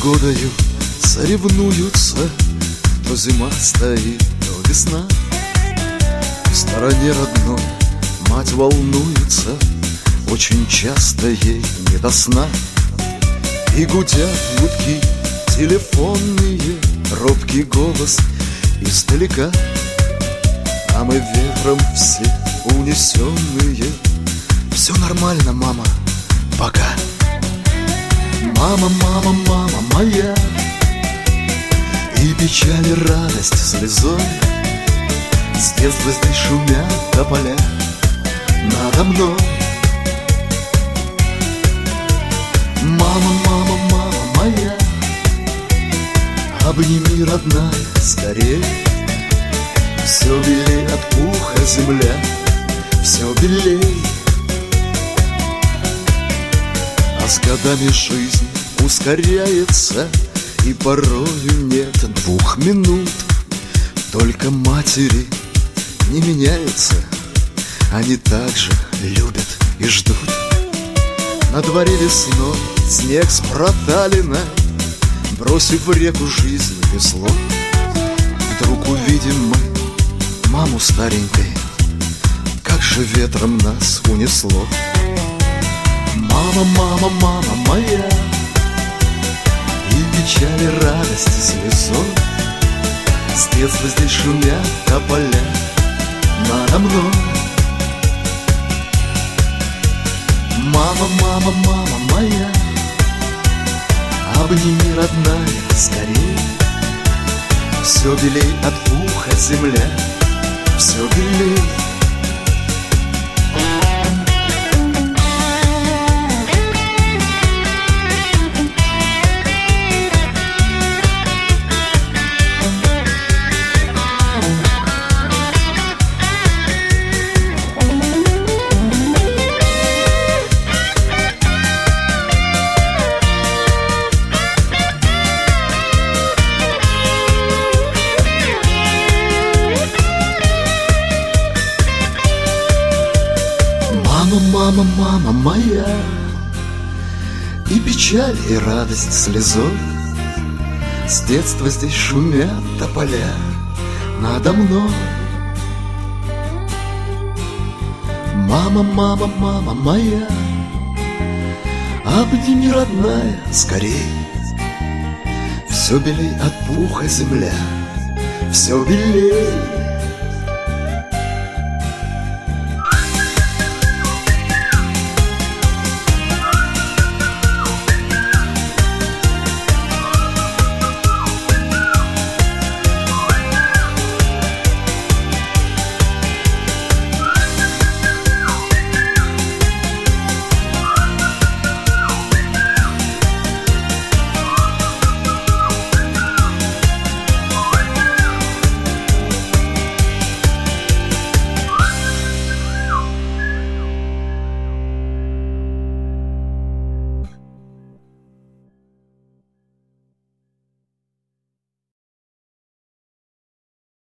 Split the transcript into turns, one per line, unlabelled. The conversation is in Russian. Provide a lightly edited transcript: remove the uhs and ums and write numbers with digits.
погодою соревнуются. То зима стоит, то весна. В стороне родной мать волнуется, очень часто ей не до сна. И гудят гудки телефонные, робкий голос издалека. А мы ветром все унесенные. Все нормально, мама, пока. Мама, мама, мама моя, и печаль, и радость слезой. С детства здесь шумят тополя надо мной. Мама, мама, мама моя, обними, родная, скорей. Все белей от пуха земля, все белей. А с годами жизнь ускоряется, и порою нет 2 минут. Только матери не меняются, они также любят и ждут. На дворе весной снег с проталиной, бросив в реку жизнь весло. Вдруг увидим мы маму старенькой, как же ветром нас унесло. Мама, мама, мама моя, и печаль, и радость слезой. С детства здесь шумят тополя надо мной. Мама, мама, мама моя, обними, родная, скорей. Все белей от пуха земля, все белей. Мама, мама моя, и печаль, и радость слезой. С детства здесь шумят тополя надо мной. Мама, мама, мама моя, обними, родная, скорей. Все белей от пуха земля, все белей.